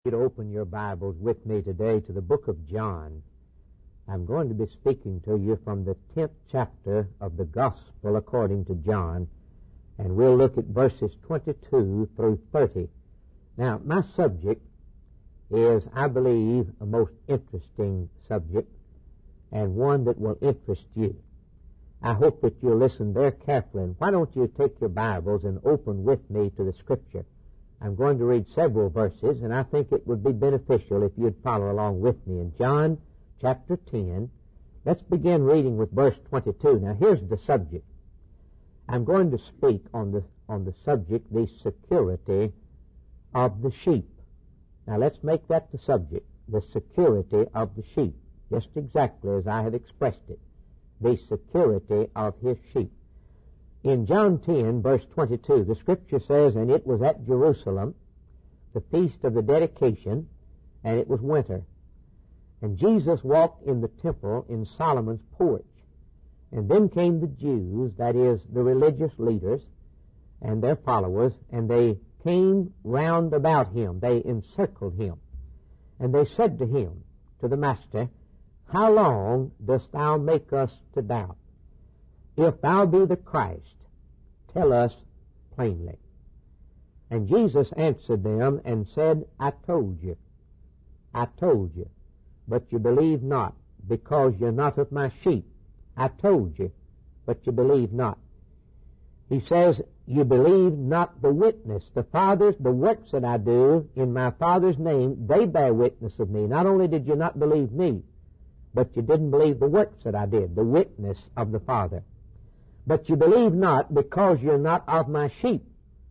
To open your Bibles with me today to the book of John. I'm going to be speaking to you from the 10th chapter of the Gospel according to John, and we'll look at verses 22 through 30. Now, my subject is, I believe, a most interesting subject, and one that will interest you. I hope that you'll listen very carefully, and why don't you take your Bibles and open with me to the Scripture. I'm going to read several verses, and I think it would be beneficial if you'd follow along with me. In John chapter 10, let's begin reading with verse 22. Now, here's the subject. I'm going to speak on the subject, the security of the sheep. Now, let's make that the subject, the security of the sheep, just exactly as I have expressed it, the security of his sheep. In John 10, verse 22, the Scripture says, "And it was at Jerusalem, the feast of the dedication, and it was winter. And Jesus walked in the temple in Solomon's porch. And then came the Jews," that is, the religious leaders, "and their followers, and they came round about him." They encircled him. "And they said to him," to the Master, "How long dost thou make us to doubt? If thou be the Christ, tell us plainly." And Jesus answered them and said, I told you, but you believe not, because you're not of my sheep. I told you, but you believe not. He says, you believe not the witness. The works that I do in my Father's name, they bear witness of me. Not only did you not believe me, but you didn't believe the works that I did, the witness of the Father. But you believe not, because you're not of my sheep.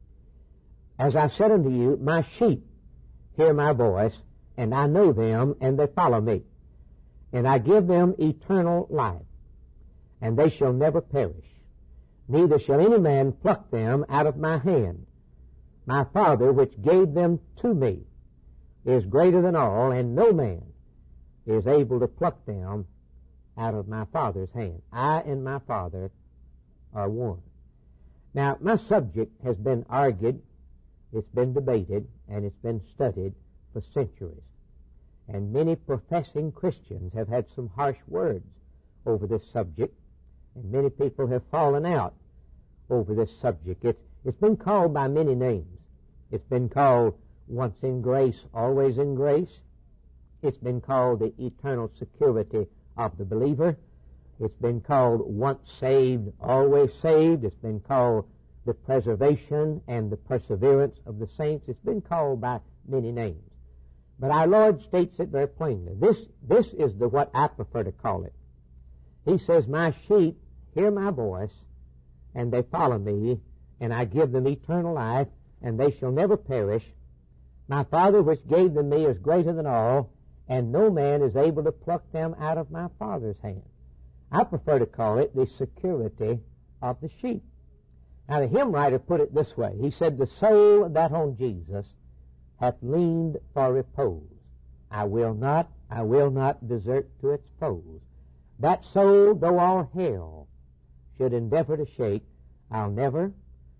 As I said unto you, my sheep hear my voice, and I know them, and they follow me. And I give them eternal life, and they shall never perish. Neither shall any man pluck them out of my hand. My Father, which gave them to me, is greater than all, and no man is able to pluck them out of my Father's hand. I and my Father are one. Now, my subject has been argued, it's been debated, and it's been studied for centuries. And many professing Christians have had some harsh words over this subject, and many people have fallen out over this subject. It's been called by many names. It's been called once in grace, always in grace. It's been called the eternal security of the believer. It's been called once saved, always saved. It's been called the preservation and the perseverance of the saints. It's been called by many names. But our Lord states it very plainly. This is what I prefer to call it. He says, my sheep hear my voice, and they follow me, and I give them eternal life, and they shall never perish. My Father which gave them me is greater than all, and no man is able to pluck them out of my Father's hand. I prefer to call it the security of the sheep. Now, the hymn writer put it this way. He said, the soul that on Jesus hath leaned for repose, I will not desert to its foes. That soul, though all hell should endeavor to shake, I'll never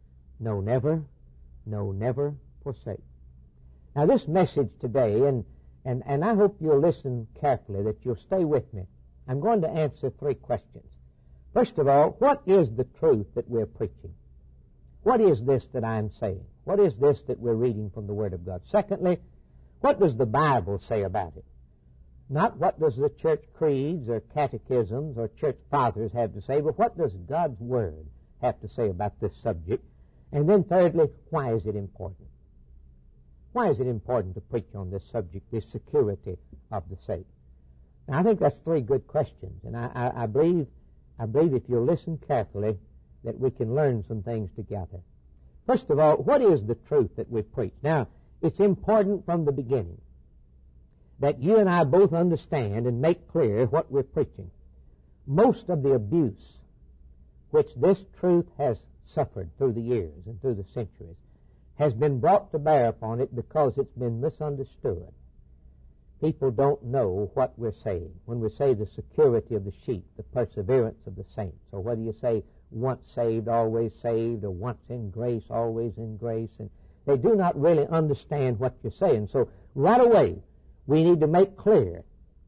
forsake. Now, this message today, and I hope you'll listen carefully, that you'll stay with me. I'm going to answer three questions. First of all, what is the truth that we're preaching? What is this that I'm saying? What is this that we're reading from the Word of God? Secondly, what does the Bible say about it? Not what does the church creeds or catechisms or church fathers have to say, but what does God's Word have to say about this subject? And then thirdly, why is it important? Why is it important to preach on this subject, the security of the saint? Now, I think that's three good questions, and I believe if you'll listen carefully that we can learn some things together. First of all, what is the truth that we preach? Now, it's important from the beginning that you and I both understand and make clear what we're preaching. Most of the abuse which this truth has suffered through the years and through the centuries has been brought to bear upon it because it's been misunderstood. People don't know what we're saying when we say the security of the sheep, the perseverance of the saints, or whether you say once saved, always saved, or once in grace, always in grace. And They do not really understand what you're saying. So right away, we need to make clear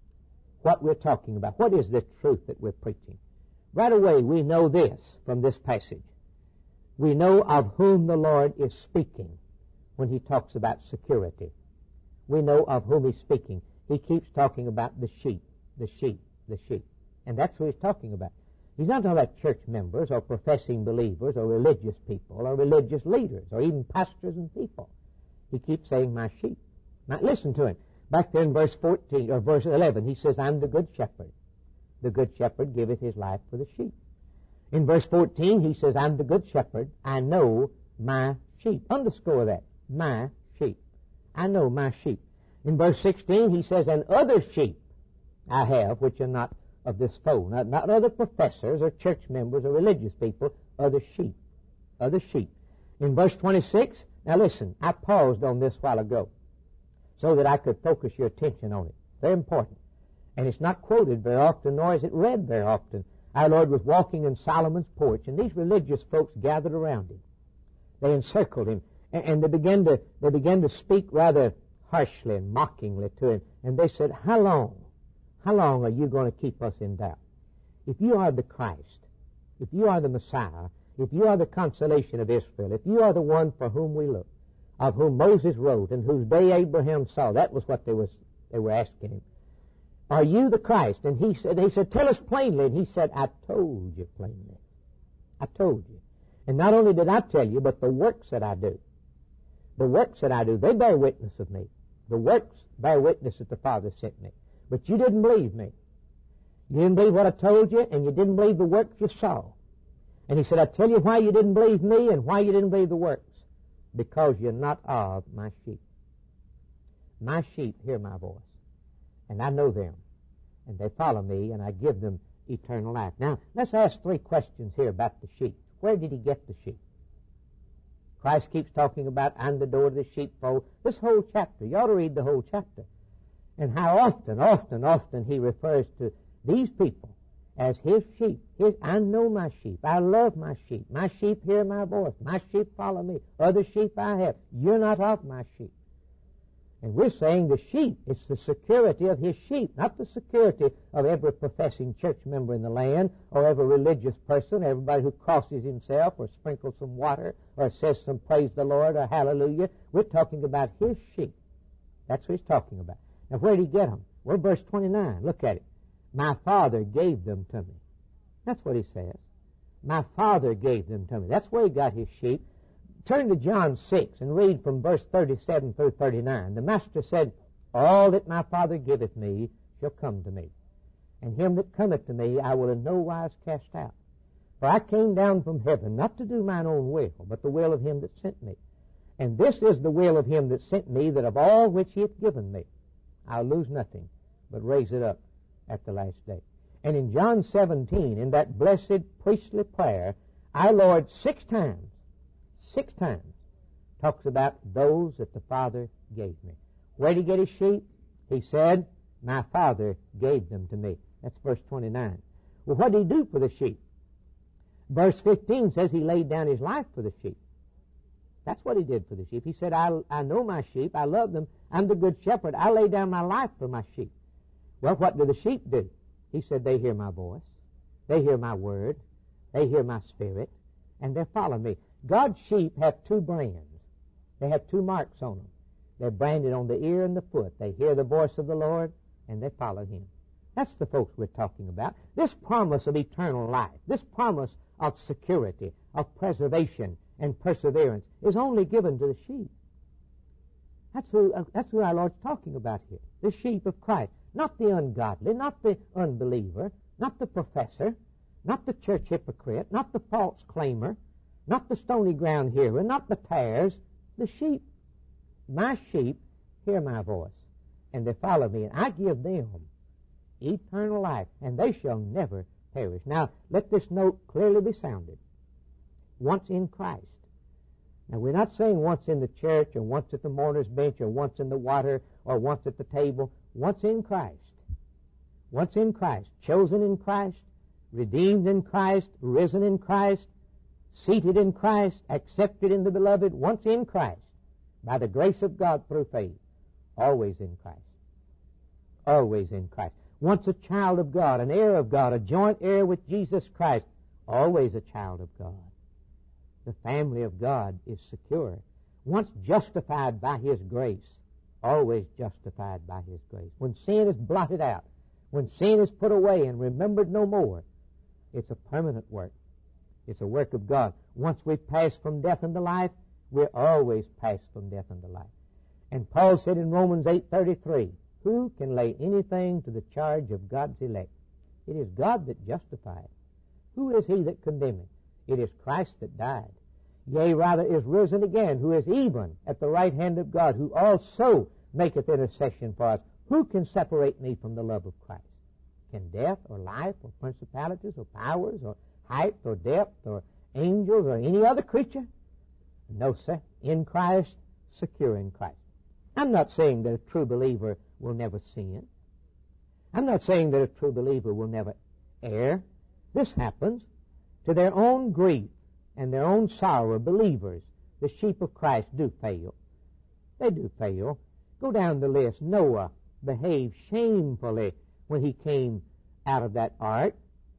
what we're talking about. What is the truth that we're preaching? Right away, we know this from this passage. We know of whom the Lord is speaking when he talks about security. We know of whom he's speaking. He keeps talking about the sheep, the sheep, the sheep. And that's what he's talking about. He's not talking about church members or professing believers or religious people or religious leaders or even pastors and people. He keeps saying, my sheep. Now listen to him. Back there in verse 14 or verse 11, he says, I'm the good shepherd. The good shepherd giveth his life for the sheep. In verse 14, he says, I'm the good shepherd. I know my sheep. Underscore that. My sheep. I know my sheep. In verse 16, he says, and other sheep I have, which are not of this fold. Not other professors or church members or religious people, other sheep. Other sheep. In verse 26, now listen, I paused on this while ago so that I could focus your attention on it. Very important. And it's not quoted very often, nor is it read very often. Our Lord was walking in Solomon's porch, and these religious folks gathered around him. They encircled him, and they began to speak rather harshly and mockingly to him. And they said, how long are you going to keep us in doubt? If you are the Christ, if you are the Messiah, if you are the consolation of Israel, if you are the one for whom we look, of whom Moses wrote, and whose day Abraham saw, that was what they were asking him. Are you the Christ? And they said, tell us plainly. And he said, I told you plainly. I told you. And not only did I tell you, but the works that I do. The works that I do, they bear witness of me. The works bear witness that the Father sent me. But you didn't believe me. You didn't believe what I told you, and you didn't believe the works you saw. And he said, I tell you why you didn't believe me and why you didn't believe the works. Because you're not of my sheep. My sheep hear my voice. And I know them, and they follow me, and I give them eternal life. Now, let's ask 3 questions here about the sheep. Where did he get the sheep? Christ keeps talking about, I'm the door to the sheepfold. This whole chapter, you ought to read the whole chapter. And how often he refers to these people as his sheep. I know my sheep. I love my sheep. My sheep hear my voice. My sheep follow me. Other sheep I have. You're not of my sheep. And we're saying the sheep, it's the security of his sheep, not the security of every professing church member in the land or every religious person, everybody who crosses himself or sprinkles some water or says some praise the Lord or hallelujah. We're talking about his sheep. That's what he's talking about. Now, where did he get them? Well, verse 29, look at it. My Father gave them to me. That's what he says. My Father gave them to me. That's where he got his sheep. Turn to John 6 and read from verse 37 through 39. The Master said, all that my Father giveth me shall come to me, and him that cometh to me I will in no wise cast out. For I came down from heaven not to do mine own will, but the will of him that sent me. And this is the will of him that sent me, that of all which he hath given me, I'll lose nothing, but raise it up at the last day. And in John 17, in that blessed priestly prayer, our Lord 6 times, talks about those that the Father gave me. Where did he get his sheep? He said, my Father gave them to me. That's verse 29. Well, what did he do for the sheep? Verse 15 says he laid down his life for the sheep. That's what he did for the sheep. He said, I know my sheep. I love them. I'm the good shepherd. I lay down my life for my sheep. Well, what do the sheep do? He said, they hear my voice. They hear my word. They hear my spirit. And they follow me. God's sheep have 2 brands. They have 2 marks on them. They're branded on the ear and the foot. They hear the voice of the Lord, and they follow him. That's the folks we're talking about. This promise of eternal life, this promise of security, of preservation and perseverance is only given to the sheep. That's who our Lord's talking about here. The sheep of Christ. Not the ungodly, not the unbeliever, not the professor, not the church hypocrite, not the false claimer, not the stony ground hearer, not the tares, the sheep. My sheep hear my voice, and they follow me, and I give them eternal life, and they shall never perish. Now, let this note clearly be sounded. Once in Christ. Now, we're not saying once in the church, or once at the mourner's bench, or once in the water, or once at the table. Once in Christ. Once in Christ. Chosen in Christ, redeemed in Christ, risen in Christ, seated in Christ, accepted in the beloved. Once in Christ. by the grace of God through faith, always in Christ. Always in Christ. Once a child of God, an heir of God, a joint heir with Jesus Christ, always a child of God. The family of God is secure. Once justified by His grace, always justified by His grace. When sin is blotted out, when sin is put away and remembered no more, it's a permanent work. It's a work of God. Once we've passed from death into life, we're always passed from death into life. And Paul said in Romans 8:33, who can lay anything to the charge of God's elect? It is God that justifieth. Who is he that condemneth? It is Christ that died. Yea, rather is risen again, who is even at the right hand of God, who also maketh intercession for us. Who can separate me from the love of Christ? Can death or life or principalities or powers or height or depth or angels or any other creature? No, sir. In Christ, secure in Christ. I'm not saying that a true believer will never sin. I'm not saying that a true believer will never err. This happens to their own grief and their own sorrow. Believers, the sheep of Christ, do fail. They do fail. Go down the list. Noah behaved shamefully when he came out of that ark.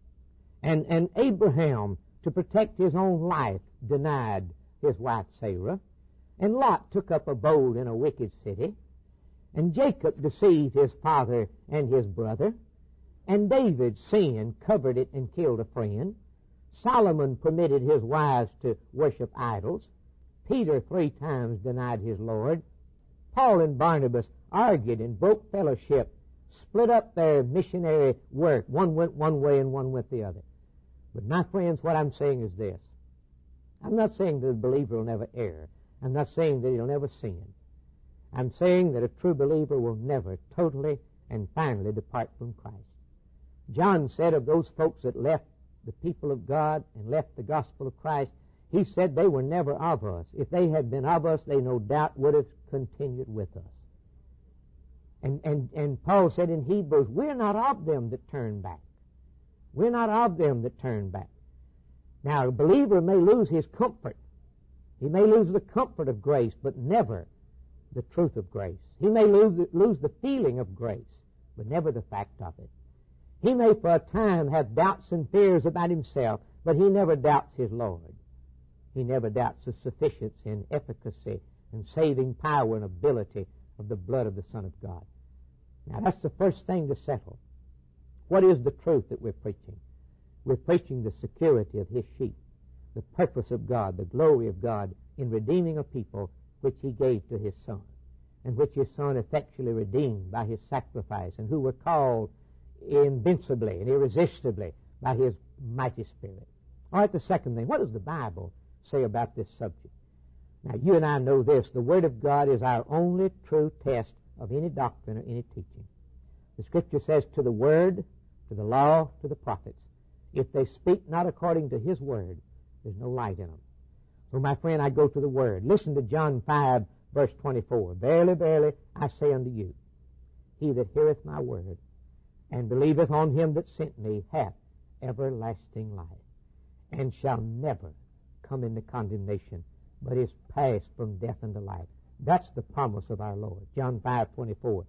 And Abraham, to protect his own life, denied his wife Sarah. And Lot took up abode in a wicked city. And Jacob deceived his father and his brother. And David sinned, covered it, and killed a friend. Solomon permitted his wives to worship idols. Peter 3 times denied his Lord. Paul and Barnabas argued and broke fellowship, split up their missionary work. One went one way and one went the other. But my friends, what I'm saying is this. I'm not saying that a believer will never err. I'm not saying that he'll never sin. I'm saying that a true believer will never totally and finally depart from Christ. John said of those folks that left the people of God and left the gospel of Christ, he said they were never of us. If they had been of us, they no doubt would have continued with us. And Paul said in Hebrews, we're not of them that turn back. We're not of them that turn back. Now, a believer may lose his comfort. He may lose the comfort of grace, but never the truth of grace. He may lose the feeling of grace, but never the fact of it. He may for a time have doubts and fears about himself, but he never doubts his Lord. He never doubts the sufficiency and efficacy and saving power and ability of the blood of the Son of God. Now, that's the first thing to settle. What is the truth that we're preaching? We're preaching the security of His sheep, the purpose of God, the glory of God in redeeming a people which He gave to His Son, and which His Son effectually redeemed by His sacrifice, and who were called invincibly and irresistibly by His mighty Spirit. All right, the second thing, what does the Bible say about this subject? Now, you and I know this. The Word of God is our only true test of any doctrine or any teaching. The Scripture says, to the Word, to the law, to the prophets, if they speak not according to His Word, there's no light in them. So, my friend, I go to the Word. Listen to John 5, verse 24. Verily, verily, I say unto you, he that heareth my word, and believeth on Him that sent me, hath everlasting life, and shall never come into condemnation, but is passed from death unto life. That's the promise of our Lord. John 5:24.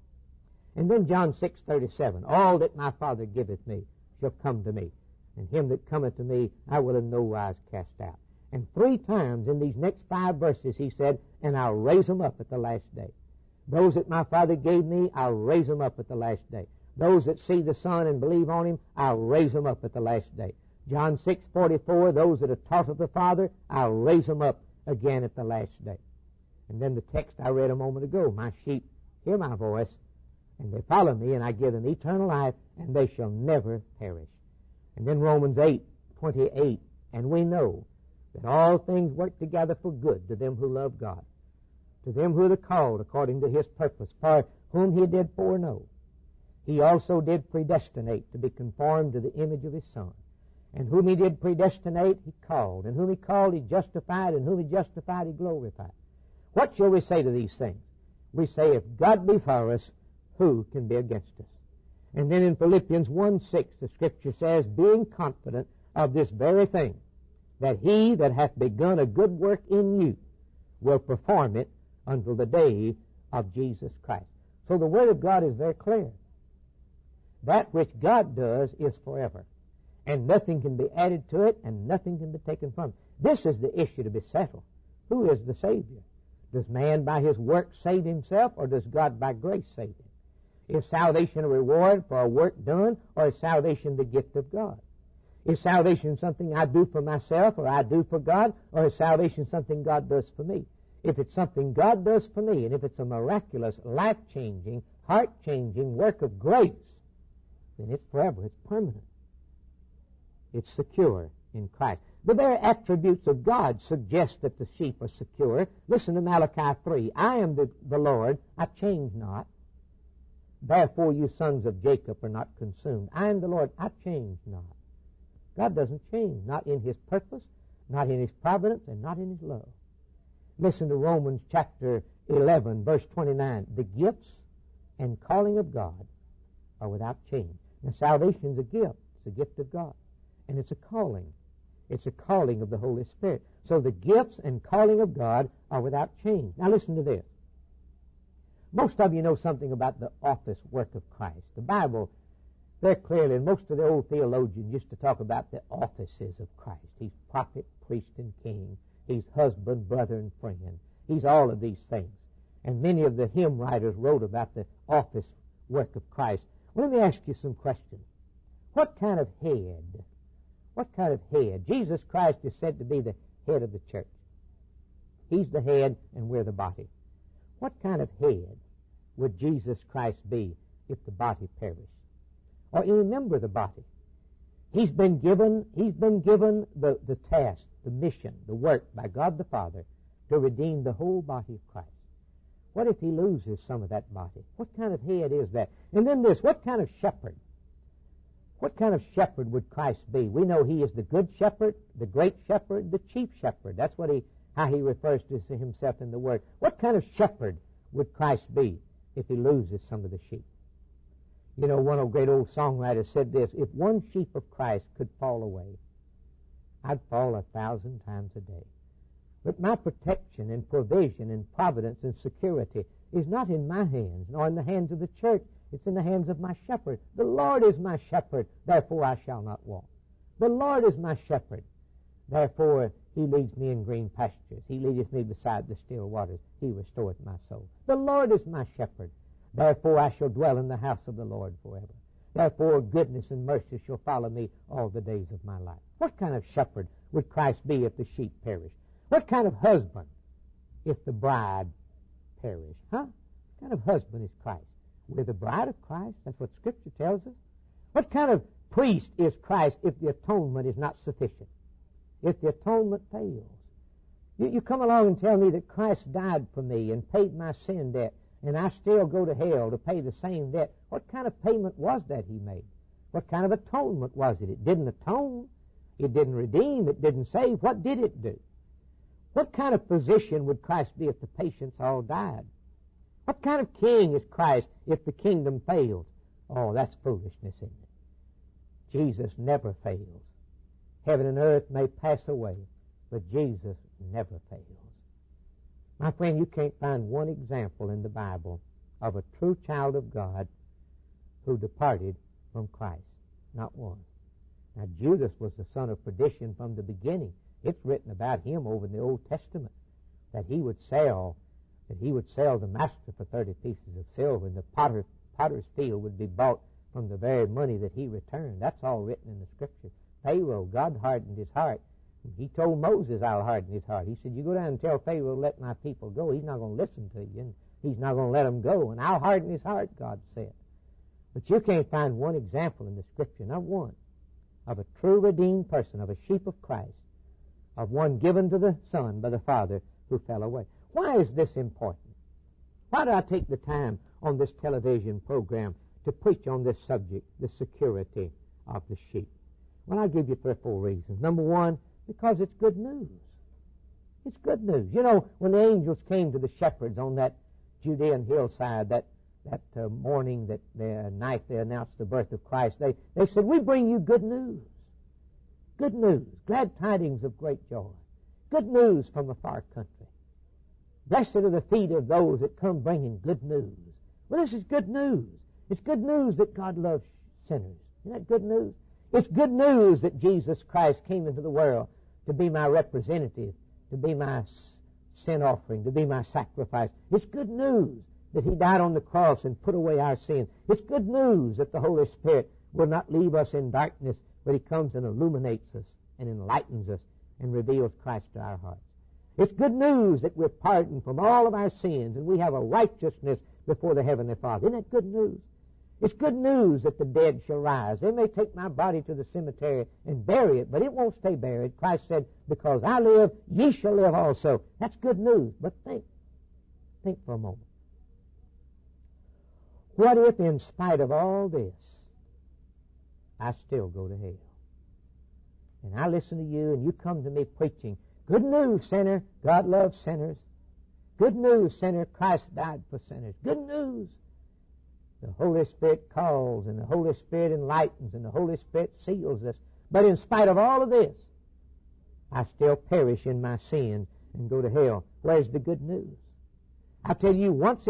And then John 6:37. All that my Father giveth me shall come to me, and him that cometh to me I will in no wise cast out. And 3 times in these next 5 verses he said, and I'll raise them up at the last day. Those that my Father gave me, I'll raise them up at the last day. Those that see the Son and believe on Him, I'll raise them up at the last day. John 6:44, those that are taught of the Father, I'll raise them up again at the last day. And then the text I read a moment ago, my sheep hear my voice, and they follow me, and I give them eternal life, and they shall never perish. And then Romans 8:28, and we know that all things work together for good to them who love God, to them who are called according to His purpose, for whom He did foreknow. He also did predestinate to be conformed to the image of His Son. And whom He did predestinate, He called. And whom He called, He justified. And whom He justified, He glorified. What shall we say to these things? We say, if God be for us, who can be against us? And then in Philippians 1:6, the Scripture says, being confident of this very thing, that He that hath begun a good work in you will perform it until the day of Jesus Christ. So the Word of God is very clear. That which God does is forever, and nothing can be added to it, and nothing can be taken from it. This is the issue to be settled. Who is the Savior? Does man by his work save himself, or does God by grace save him? Is salvation a reward for a work done, or is salvation the gift of God? Is salvation something I do for myself, or I do for God, or is salvation something God does for me? If it's something God does for me, and if it's a miraculous, life-changing, heart-changing work of grace, then it's forever, it's permanent. It's secure in Christ. The very attributes of God suggest that the sheep are secure. Listen to Malachi 3. I am the Lord, I change not. Therefore you sons of Jacob are not consumed. I am the Lord, I change not. God doesn't change, not in His purpose, not in His providence, and not in His love. Listen to Romans chapter 11, verse 29. The gifts and calling of God are without change. Now salvation is a gift. It's a gift of God. And it's a calling. It's a calling of the Holy Spirit. So the gifts and calling of God are without change. Now listen to this. Most of you know something about the office work of Christ. The Bible, very clearly, and most of the old theologians used to talk about the offices of Christ. He's prophet, priest, and king. He's husband, brother, and friend. He's all of these things. And many of the hymn writers wrote about the office work of Christ. Well, let me ask you some questions. What kind of head? What kind of head? Jesus Christ is said to be the head of the church. He's the head and we're the body. What kind of head would Jesus Christ be if the body perished? Or any member of the body? He's been given the task, the mission, the work by God the Father to redeem the whole body of Christ. What if he loses some of that body? What kind of head is that? And then this, what kind of shepherd? What kind of shepherd would Christ be? We know he is the good shepherd, the great shepherd, the chief shepherd. That's how he refers to himself in the Word. What kind of shepherd would Christ be if he loses some of the sheep? You know, one of the great old songwriters said this, if one sheep of Christ could fall away, I'd fall 1,000 times a day. But my protection and provision and providence and security is not in my hands, nor in the hands of the church. It's in the hands of my shepherd. The Lord is my shepherd, therefore I shall not want. The Lord is my shepherd, therefore he leads me in green pastures. He leadeth me beside the still waters. He restoreth my soul. The Lord is my shepherd, therefore I shall dwell in the house of the Lord forever. Therefore goodness and mercy shall follow me all the days of my life. What kind of shepherd would Christ be if the sheep perished? What kind of husband if the bride perished? What kind of husband is Christ? We're the bride of Christ. That's what Scripture tells us. What kind of priest is Christ if the atonement is not sufficient? If the atonement fails? You come along and tell me that Christ died for me and paid my sin debt, and I still go to hell to pay the same debt. What kind of payment was that he made? What kind of atonement was it? It didn't atone. It didn't redeem. It didn't save. What did it do? What kind of physician would Christ be if the patients all died? What kind of king is Christ if the kingdom fails? Oh, that's foolishness, isn't it? Jesus never fails. Heaven and earth may pass away, but Jesus never fails. My friend, you can't find one example in the Bible of a true child of God who departed from Christ. Not one. Now, Judas was the son of perdition from the beginning. It's written about him over in the Old Testament that he would sell the master for 30 pieces of silver, and the potter's field would be bought from the very money that he returned. That's all written in the Scripture. Pharaoh, God hardened his heart. He told Moses, I'll harden his heart. He said, you go down and tell Pharaoh, let my people go. He's not going to listen to you, and he's not going to let them go, and I'll harden his heart, God said. But you can't find one example in the Scripture, not one, of a true redeemed person, of a sheep of Christ, of one given to the Son by the Father who fell away. Why is this important? Why do I take the time on this television program to preach on this subject, the security of the sheep? Well, I'll give you 3 or 4 reasons. Number one, because it's good news. It's good news. You know, when the angels came to the shepherds on that Judean hillside, that morning, that night they announced the birth of Christ, they said, we bring you good news. Good news. Glad tidings of great joy. Good news from a far country. Blessed are the feet of those that come bringing good news. Well, this is good news. It's good news that God loves sinners. Isn't that good news? It's good news that Jesus Christ came into the world to be my representative, to be my sin offering, to be my sacrifice. It's good news that He died on the cross and put away our sins. It's good news that the Holy Spirit will not leave us in darkness, but He comes and illuminates us and enlightens us and reveals Christ to our hearts. It's good news that we're pardoned from all of our sins and we have a righteousness before the Heavenly Father. Isn't that good news? It's good news that the dead shall rise. They may take my body to the cemetery and bury it, but it won't stay buried. Christ said, because I live, ye shall live also. That's good news. But think for a moment. What if in spite of all this, I still go to hell? And I listen to you and you come to me preaching, good news, sinner, God loves sinners. Good news, sinner, Christ died for sinners. Good news. The Holy Spirit calls and the Holy Spirit enlightens and the Holy Spirit seals us. But in spite of all of this, I still perish in my sin and go to hell. Where's the good news? I tell you, once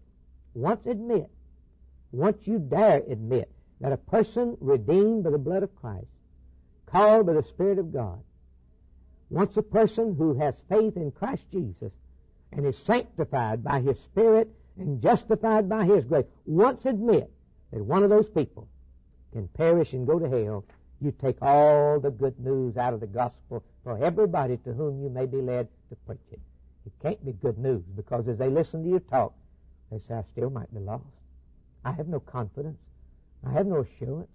you dare admit that a person redeemed by the blood of Christ, called by the Spirit of God, once a person who has faith in Christ Jesus and is sanctified by His Spirit and justified by His grace, once admit that one of those people can perish and go to hell, you take all the good news out of the gospel for everybody to whom you may be led to preach it. It can't be good news because as they listen to you talk, they say, I still might be lost. I have no confidence. I have no assurance.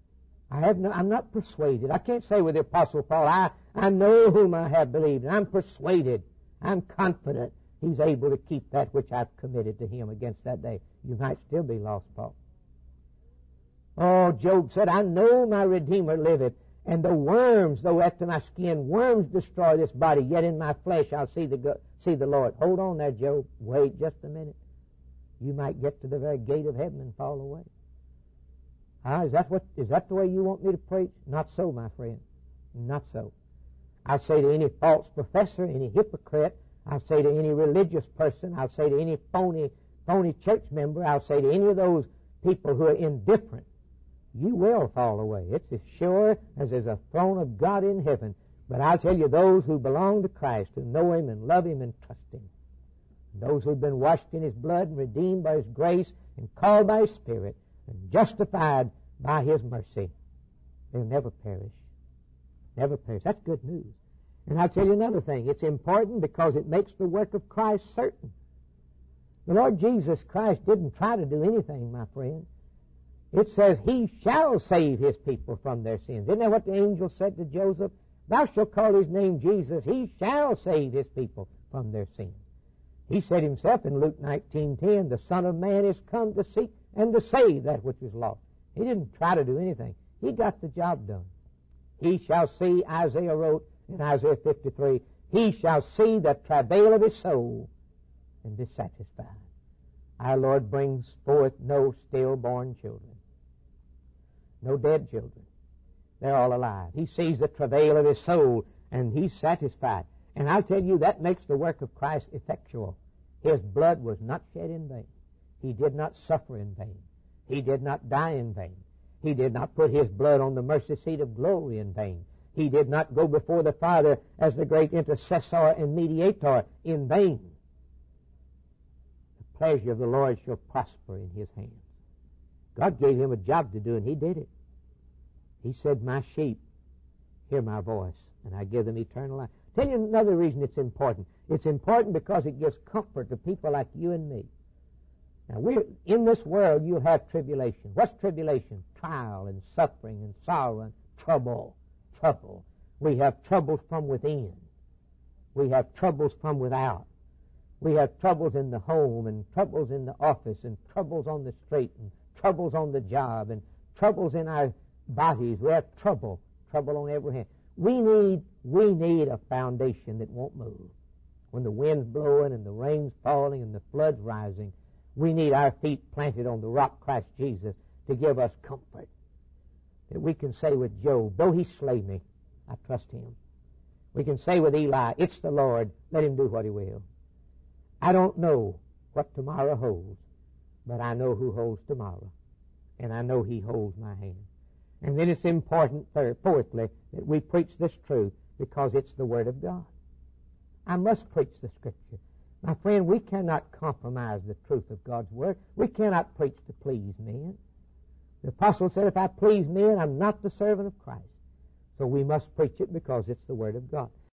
I'm not persuaded. I can't say with the Apostle Paul, I know whom I have believed, and I'm persuaded. I'm confident He's able to keep that which I've committed to Him against that day. You might still be lost, Paul. Oh, Job said, I know my Redeemer liveth, and the worms, though after my skin, worms destroy this body, yet in my flesh I'll see the Lord. Hold on there, Job. Wait just a minute. You might get to the very gate of heaven and fall away. Is that the way you want me to preach? Not so, my friend. Not so. I'll say to any false professor, any hypocrite, I'll say to any religious person, I'll say to any phony church member, I'll say to any of those people who are indifferent, you will fall away. It's as sure as there's a throne of God in heaven. But I'll tell you, those who belong to Christ, who know Him and love Him and trust Him, those who've been washed in His blood and redeemed by His grace and called by His Spirit and justified by His mercy, they'll never perish. Never perish. That's good news. And I'll tell you another thing. It's important because it makes the work of Christ certain. The Lord Jesus Christ didn't try to do anything, my friend. It says, He shall save His people from their sins. Isn't that what the angel said to Joseph? Thou shalt call His name Jesus. He shall save His people from their sins. He said Himself in Luke 19:10, the Son of Man is come to seek and to save that which is lost. He didn't try to do anything. He got the job done. He shall see, Isaiah wrote in Isaiah 53, He shall see the travail of His soul and be satisfied. Our Lord brings forth no stillborn children, no dead children. They're all alive. He sees the travail of His soul and He's satisfied. And I'll tell you, that makes the work of Christ effectual. His blood was not shed in vain. He did not suffer in vain. He did not die in vain. He did not put His blood on the mercy seat of glory in vain. He did not go before the Father as the great intercessor and mediator in vain. The pleasure of the Lord shall prosper in His hands. God gave Him a job to do, and He did it. He said, my sheep hear my voice, and I give them eternal life. Tell you another reason it's important. It's important because it gives comfort to people like you and me. Now, in this world, you'll have tribulation. What's tribulation? Trial and suffering and sorrow and trouble. Trouble. We have troubles from within. We have troubles from without. We have troubles in the home and troubles in the office and troubles on the street and troubles on the job and troubles in our bodies. We have trouble on every hand. We need a foundation that won't move. When the wind's blowing and the rain's falling and the flood's rising, we need our feet planted on the rock Christ Jesus to give us comfort. That we can say with Job, though He slay me, I trust Him. We can say with Eli, it's the Lord, let Him do what He will. I don't know what tomorrow holds, but I know who holds tomorrow, and I know He holds my hand. And then it's important, fourthly, that we preach this truth because it's the Word of God. I must preach the Scripture. My friend, we cannot compromise the truth of God's Word. We cannot preach to please men. The apostle said, if I please men, I'm not the servant of Christ. So we must preach it because it's the Word of God.